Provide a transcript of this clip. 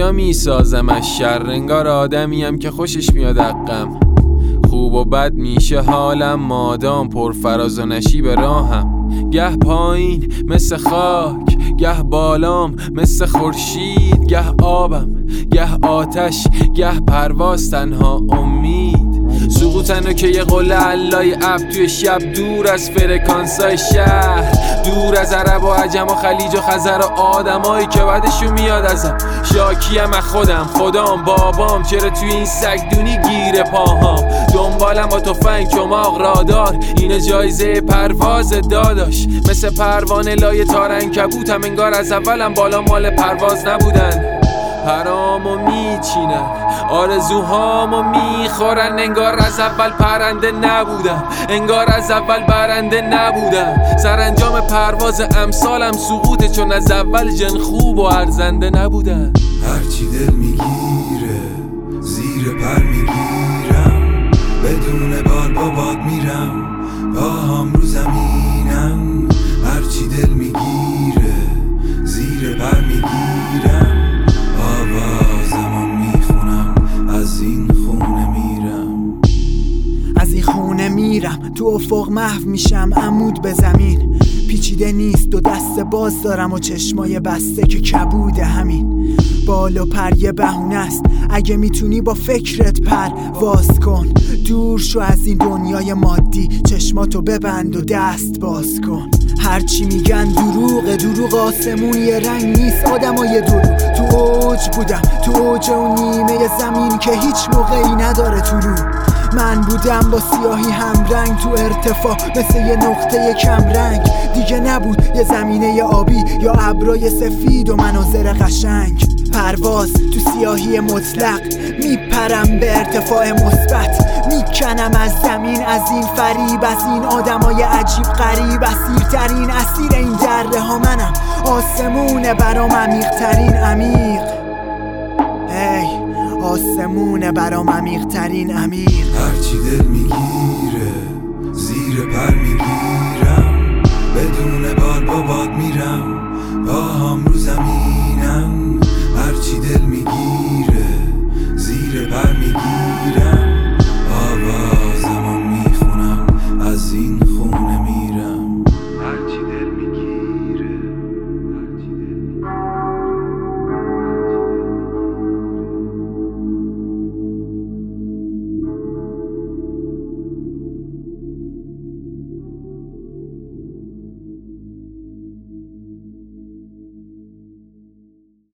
دنیا میسازمش شر، انگار آدمیم که خوشش میاد حقم. خوب و بد میشه حالم مادام پر فراز و نشیب راهم. گه پایین مثل خاک، گه بالام مثل خورشید، گه آبم گه آتش، گه پرواز تنها امید. سقوطن که یه قله علای اب توی شب، دور از فرکانسای شهر، دور از عرب و عجم و خلیج و خزر و آدمایی که بعدشون میاد ازم. شاکیم از خودم بابام، چرا توی این سگدونی گیره پاهام. دنبالم با تفنگ چماق رادار، اینه جایزه پرواز داداش. مثل پروانه لای تار عنکبوتم، انگار از اولم بالا مال پرواز نبودن. پرامو میچینن، آرزوهامو میخورن، انگار از اول پرنده نبودم، انگار از اول برنده نبودم. سرانجام پرواز امثالم سقوطه، چون از اول جن خوب و ارزنده نبودن. هرچی دل میگیره زیر پر میگیرم، بدون بال با باد میرم، پاهام رو زمینم. هرچی دل میگیره زیر پر میگیرم، آوازمو میخونم، از این خونه میرم. از این خونه میرم، تو افق محو میشم، عمود به زمین. پیچیده نیست، دو دست باز دارم و چشمای بسته که کبوده همین. بال و پر یه بهونه است، اگه میتونی با فکرت پرواز کن. دور شو از این دنیای مادی، چشماتو ببند و دست باز کن. هرچی میگن دروغ آسمون یه رنگ نیست، آدمای دروغ. تو اوج بودم، تو اوج اون نیمه زمین که هیچ موقعی نداره طلوع. من بودم با سیاهی هم رنگ تو ارتفاع، مثل یه نقطه کم رنگ. دیگه نبود یه زمینه آبی یا ابرای سفید و مناظر قشنگ. پرواز تو سیاهی مطلق، میپرم به ارتفاع مثبت. میکنم از زمین، از این فریب، از این آدمای عجیب غریب. اسیرترین اسیر این دره ها منم، آسمونه برام عمیق‌ترین عمیق. آسمونه برام عمیق‌ترین عمیق. هرچی دل میگیره زیر پر میگیرم، بدون بال با باد میرم، پاهام رو زمین.